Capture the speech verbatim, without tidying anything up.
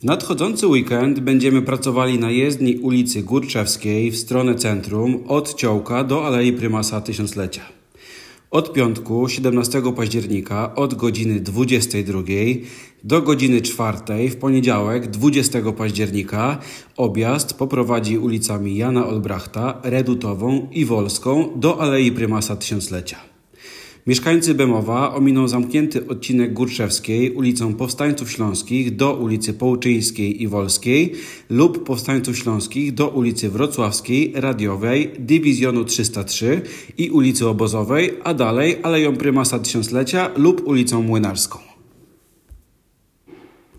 W nadchodzący weekend będziemy pracowali na jezdni ulicy Górczewskiej w stronę centrum od Ciołka do Alei Prymasa Tysiąclecia. Od piątku, siedemnastego października od godziny dwudziestej drugiej do godziny czwartej w poniedziałek, dwudziestego października objazd poprowadzi ulicami Jana Olbrachta, Redutową i Wolską do Alei Prymasa Tysiąclecia. Mieszkańcy Bemowa ominą zamknięty odcinek Górczewskiej ulicą Powstańców Śląskich do ulicy Połczyńskiej i Wolskiej lub Powstańców Śląskich do ulicy Wrocławskiej, Radiowej, Dywizjonu trzysta trzy i ulicy Obozowej, a dalej Aleją Prymasa Tysiąclecia lub ulicą Młynarską.